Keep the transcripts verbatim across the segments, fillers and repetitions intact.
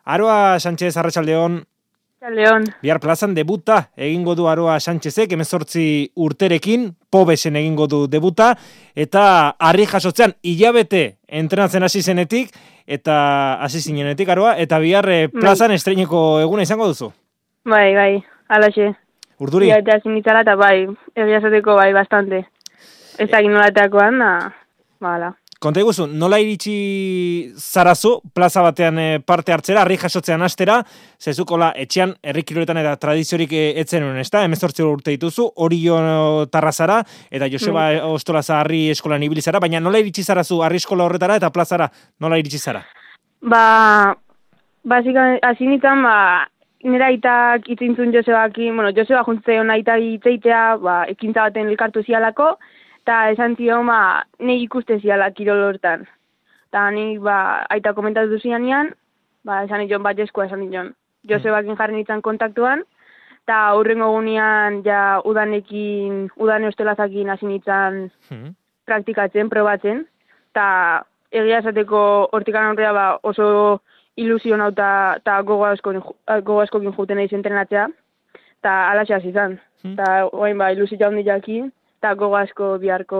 Aroa Sánchez, arratsaldeon. Leon. Bihar plazan debuta egingo du Aroa Sánchezek, hemezortzi urterekin, Pobesen egingo du debuta, eta harri jasotzean hilabete entrenatzen hasi zenetik, eta hasi zinenetik Aroa, eta bihar eh, plazan bai. Estreineko eguna izango duzu. Bai, bai, alaxe. Urduri? Hilabete hasi nitzala, eta bai, egia esateko bai, bastante. Ez da ginolateakoan, da, bala. Konta iguzu, nola iritsi zarazu plaza batean parte hartzera, harri jasotzean hastera, zezukola etxean herrikiroletan eta tradiziorik etzen honen, ezta? hemezortzi urte dituzu, Orio Tarrazara eta Joseba mm. Ostolaza harri eskolan ibili zara, baina nola iritsi zarazu harri eskola horretara eta plazara, nola iritsi zara? Ba, basika, hasi nintzen, ba, nera aitak itzintzun Josebakin, bueno, Joseba juntzea aita itzeitea, ba, ekintza baten elkartu zialako, eta esan zion, ba, nahi ikuste ziala kirol hortan. Eta nik, ba, aita komentatu zianean, ba, esan nion bat eskoa esan nion. Josebakin jarri nintzen kontaktuan, eta hurrengo gunean, ja, udanekin, udane ostelazakin hasi nintzen hmm. praktikatzen, probatzen, eta egia esateko hortikan aurrea, ba, oso ilusion hau eta gogo askokin juten eiz entrenatzea, eta alaxe hasi izan. Eta, hmm. oain, ba, ilusio handi jakin, eta gogo asko biharko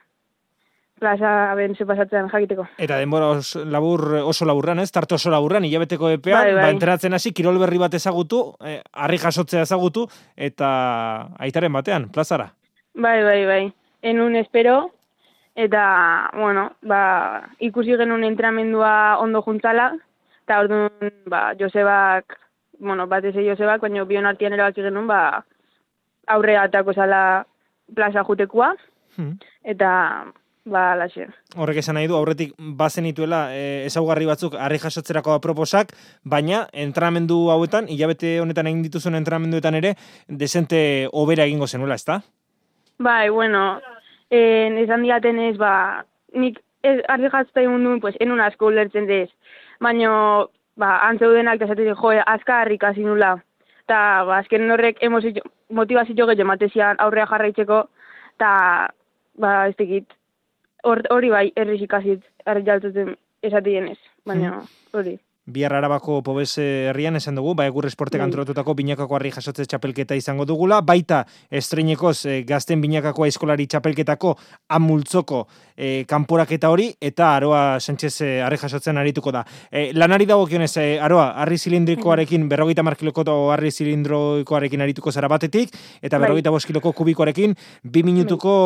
plaza ben ze pasatzen jakiteko. Eta denbora oso labur, oso laburran, ez? Tarte oso laburran, hilabeteko epean, bai, bai. Ba, entrenatzen hasi, kirol berri bat ezagutu, eh, harri jasotzea ezagutu, eta aitaren batean, plazara. Bai, bai, bai. Enun espero, eta, bueno, ba, ikusi genuen entrenamendua ondo juntzala, eta orduan, ba, Josebak, bueno, bat eze Josebak, baina bion artian erabaki genuen, ba, aurrea atako zala plaza jutekoa, hmm. eta, ba, laxe. Horrek esan nahi du, aurretik bazen ituela e, ezaugarri batzuk harri jasotzerako aproposak, baina entrenamendu hauetan, hilabete honetan egin dituzun entrenamenduetan ere, desente hobera egingo zenuela, ezta? Bai, bueno, en, esan diaten ez, ba, nik ez, harri jasotzea egun duen, pues, enun asko ulertzen dez, baina, ba, antzeudenak esaten jo, azka harrik hasi nula. Eta, ba, azken horrek emozio, motivazio gehiago matezian aurrea jarraitzeko, eta, ba, ez tekit, hori bai, errizik azit, harri jaltuten esatien ez, baina, hori. Bihar Arabako Pobes herrian esan dugu, ba, egur esportek antolatutako binakako harri jasotze txapelketa izango dugula, baita estreinekoz e, gazten binakako aizkolari txapelketako amultzoko e, kanporaketa hori, eta Aroa Sánchez e, harri jasotzen arituko da. E, lanari dagokionez, e, Aroa, harri zilindrikoarekin, berrogeita mar kiloko harri zilindrikoarekin arituko zara batetik, eta berrogeita bost kiloko kubikoarekin, bi minutuko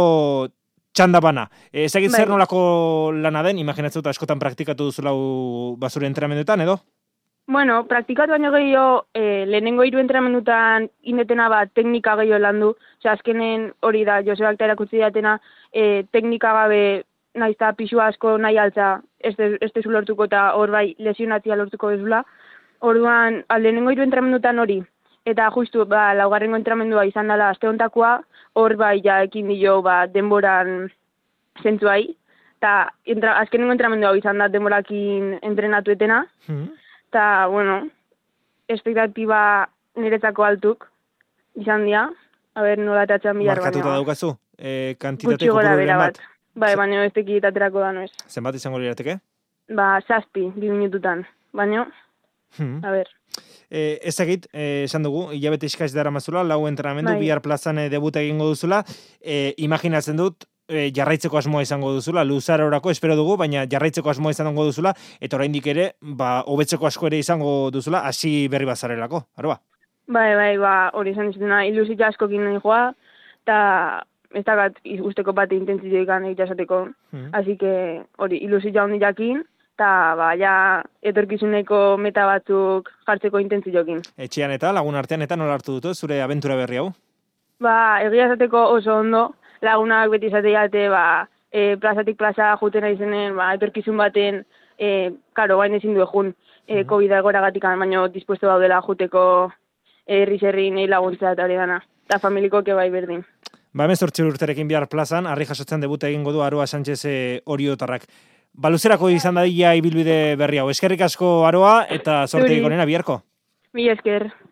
txanda bana. Ez egin zer nolako lana den, imaginatzen dut askotan praktikatu duzulau basure entrenamenduetan, edo? Bueno, praktikatu baino gehiago, eh, lehenengo hiru entrenamendutan indetena bat teknika gehiago landu, osea, azkenen hori da, Josebak eta erakutsi datena, eh, teknika gabe naizta pixu asko nahi altza, ez dezu lortuko eta hor bai lesionatzia lortuko bezula. Orduan, lehenengo hiru entrenamendutan hori, eta justu, ba, laugarrengo entrenamendua izan dela aste hontakoa, hor bai ja ekin dio ba, denboran zentzuai, eta entra, azkenengo entrenamendua izan da denborakin entrenatuetena, eta, mm. bueno, espektatiba niretzako altuk izan dira, a ber, nola etatxan bihar baina. Markatuta daukazu, e, kantitate kopururen bat? Bai, baina ez tekit aterako da noiz. Zenbat izango lirateke? Ba, zazpi, bi minututan, baina, hmm. a ber. Eh, ez egit, eh, esan dugu, hilabete iskaiz dara mazula, lau entrenamendu, bai. Bihar plazan eh, debuta egingo duzula, eh, imaginatzen dut, eh, jarraitzeko asmoa izango duzula, luzar orako espero dugu, baina jarraitzeko asmoa izango duzula, eta oraindik ere, ba, hobetzeko asko ere izango duzula, hasi berri bazarelako, Aroa? Bai, bai, ba, hori izan izatuna, ilusik askokin nahi joa, eta ez dakat usteko bat intentzioikan egitasateko, hmm. así que hori ilusik handi jakin, eta, ba, ja, etorkizuneko meta batzuk jartzeko intentzioekin. Etxean eta lagun artean eta nola hartu dut, zure abentura berri hau? Ba, egia esateko oso ondo, lagunak beti esateate, ba, e, plazatik plaza juten aizenen, ba, etorkizun baten, e, karo, bain ezin du egun, e, COVID egoragatik, baina dispuesto daudela juteko herri-zerri nahi laguntza eta hori gana, eta familiko ke bai berdin. Ba, hemezortzi urterekin bihar plazan, harri jasotzen debuta egingo du Aroa Sánchez e, Oriotarrak. Baluzerako izan dadila ibilbide berri hau. Eskerrik asko Aroa eta zorte ikonena biharko. Mi esker.